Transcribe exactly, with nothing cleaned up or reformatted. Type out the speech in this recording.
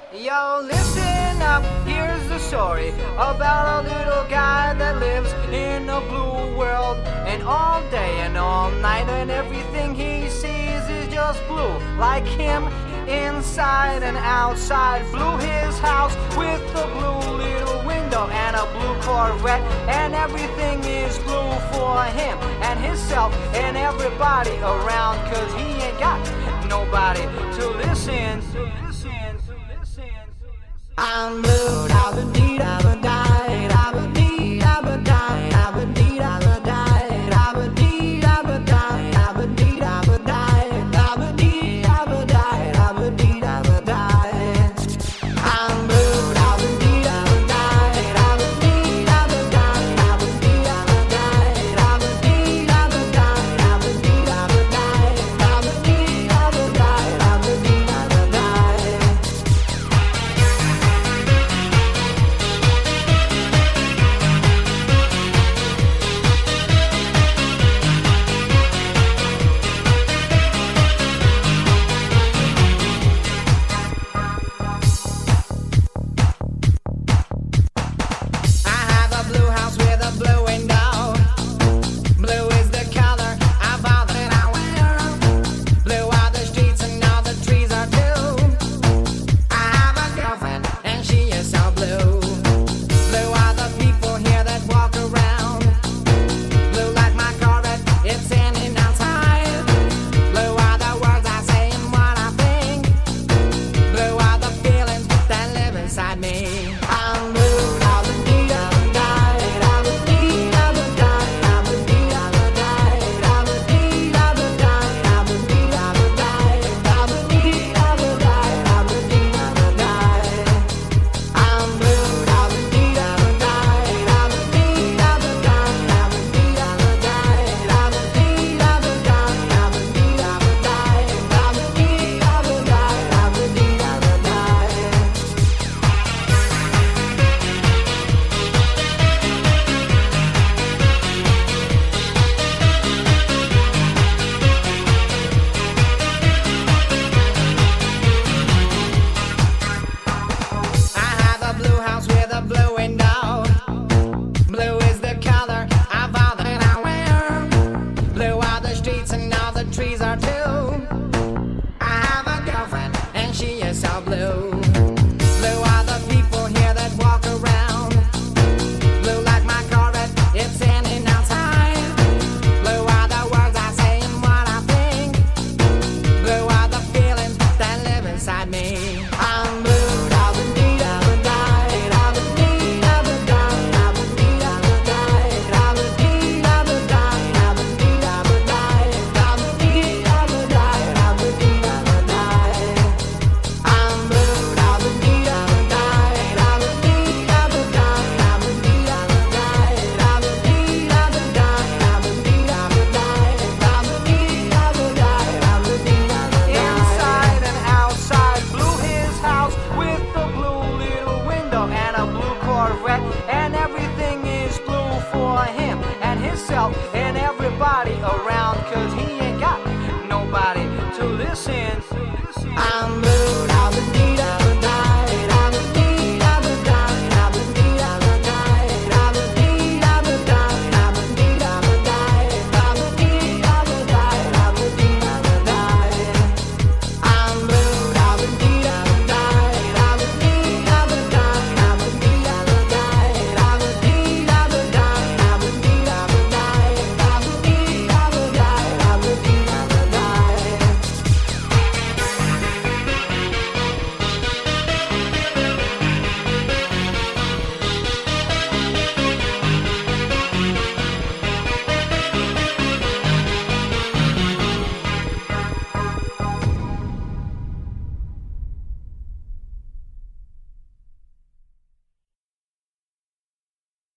Yo, listen up, here's the story about a little guy that lives in a blue world. And all day and all night and everything he sees is just blue. Like him, inside and outside. Blue his house with a blue little window and a blue Corvette. And everything is blue for him and himself and everybody around. Cause he ain't got nobody to listen, to listen, to listen. I'm blue, I've been deed, I've been died.